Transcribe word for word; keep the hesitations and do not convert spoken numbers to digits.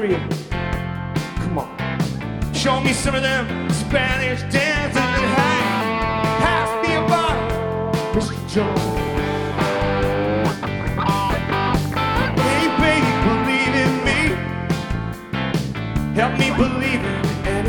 you. Come on. Show me some of them Spanish dances and hang. Pass me a bottle, Mister Jones. Hey, baby, believe in me. Help me believe.